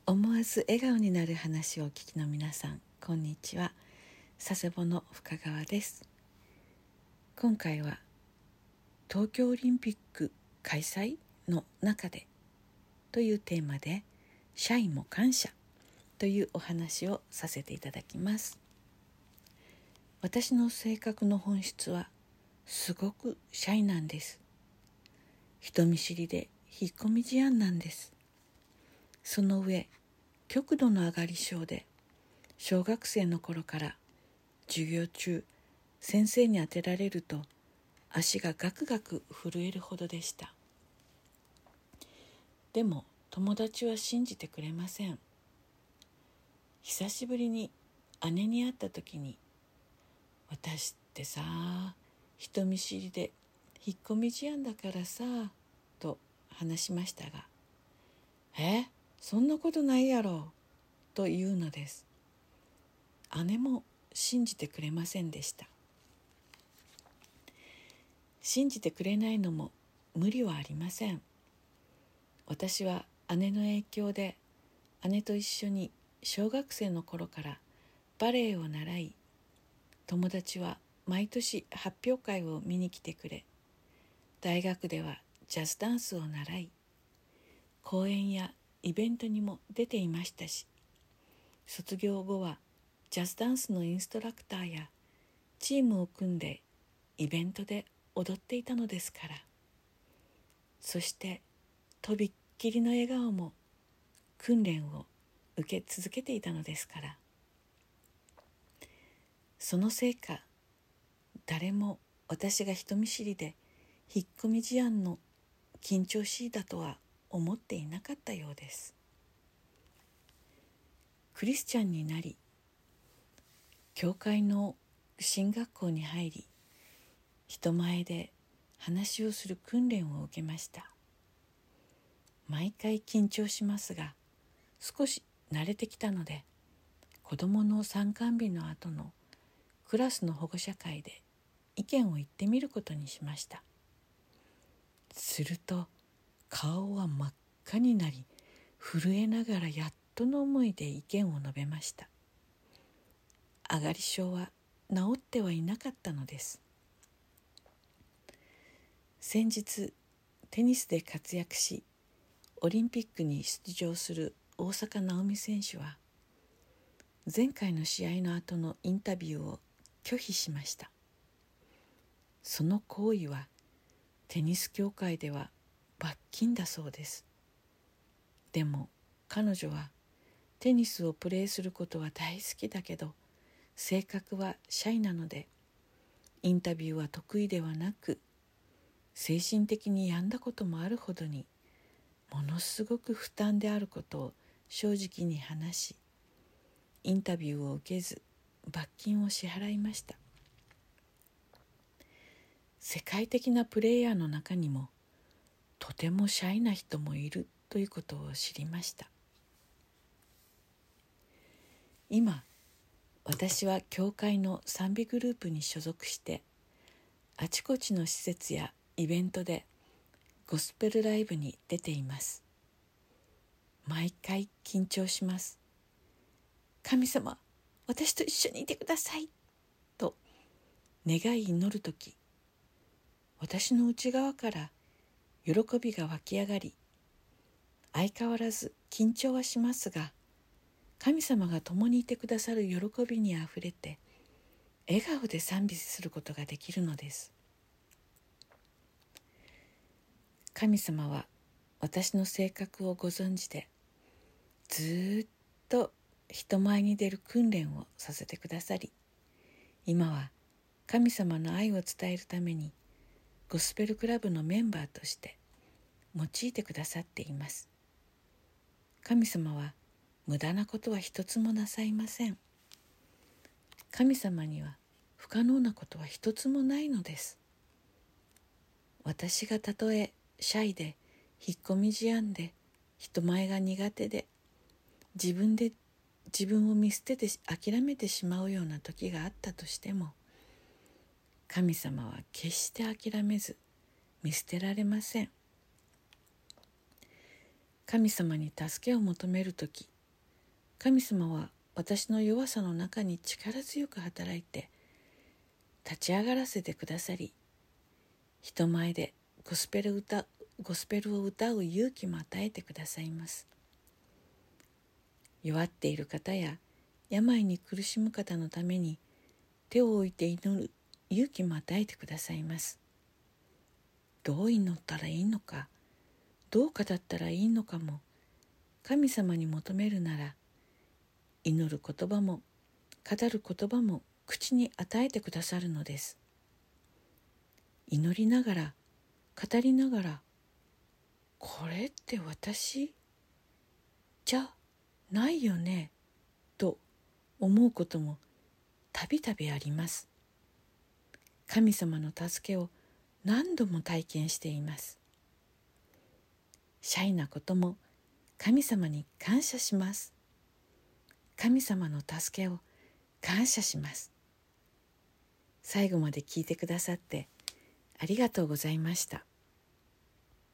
思わず笑顔になる話をお聞きの皆さん、こんにちは。佐世保の深川です。今回は東京オリンピック開催の中でというテーマで、社員も感謝というお話をさせていただきます。私の性格の本質はすごくシャイなんです。人見知りで引っ込み思案なんです。その上、極度の上がり症で、小学生の頃から授業中、先生に当てられると足がガクガク震えるほどでした。でも友達は信じてくれません。久しぶりに姉に会った時に、私ってさ、人見知りで引っ込み思案だからさ、と話しましたが、そんなことないやろ、と言うのです。姉も信じてくれませんでした。信じてくれないのも無理はありません。私は姉の影響で、姉と一緒に小学生の頃からバレエを習い、友達は毎年発表会を見に来てくれ、大学ではジャズダンスを習い、講演やイベントにも出ていましたし、卒業後はジャズダンスのインストラクターやチームを組んでイベントで踊っていたのですから。そしてとびっきりの笑顔も訓練を受け続けていたのですから。そのせいか、誰も私が人見知りで引っ込み思案の緊張しいだとは思っていなかったようです。クリスチャンになり、教会の神学校に入り、人前で話をする訓練を受けました。毎回緊張しますが、少し慣れてきたので、子どもの参観日の後のクラスの保護者会で意見を言ってみることにしました。すると顔は真っ赤になり、震えながらやっとの思いで意見を述べました。上がり症は治ってはいなかったのです。先日テニスで活躍し、オリンピックに出場する大坂なおみ選手は、前回の試合の後のインタビューを拒否しました。その行為はテニス協会では罰金だそうです。でも彼女はテニスをプレーすることは大好きだけど、性格はシャイなので、インタビューは得意ではなく、精神的に病んだこともあるほどに、ものすごく負担であることを正直に話し、インタビューを受けず罰金を支払いました。世界的なプレイヤーの中にもとてもシャイな人もいるということを知りました。今、私は教会の賛美グループに所属して、あちこちの施設やイベントでゴスペルライブに出ています。毎回緊張します。神様、私と一緒にいてくださいと願い祈るとき、私の内側から喜びが湧き上がり、相変わらず緊張はしますが、神様が共にいてくださる喜びにあふれて、笑顔で賛美することができるのです。神様は私の性格をご存知で、ずっと人前に出る訓練をさせてくださり、今は神様の愛を伝えるためにゴスペルクラブのメンバーとして用いてくださっています。神様は無駄なことは一つもなさいません。神様には不可能なことは一つもないのです。私がたとえシャイで引っ込み思案で人前が苦手で、自分を見捨てて諦めてしまうような時があったとしても、神様は決して諦めず見捨てられません。神様に助けを求めるとき、 神様は私の弱さの中に力強く働いて立ち上がらせてくださり、人前でゴスペルを歌う勇気も与えてくださいます。弱っている方や病に苦しむ方のために手を置いて祈る勇気も与えてくださいます。どう祈ったらいいのか、どう語ったらいいのかも神様に求めるなら、祈る言葉も語る言葉も口に与えてくださるのです。祈りながら語りながら、これって私じゃないよねと思うこともたびたびあります。神様の助けを何度も体験しています。シャイなことも神様に感謝します。神様の助けを感謝します。最後まで聞いてくださってありがとうございました。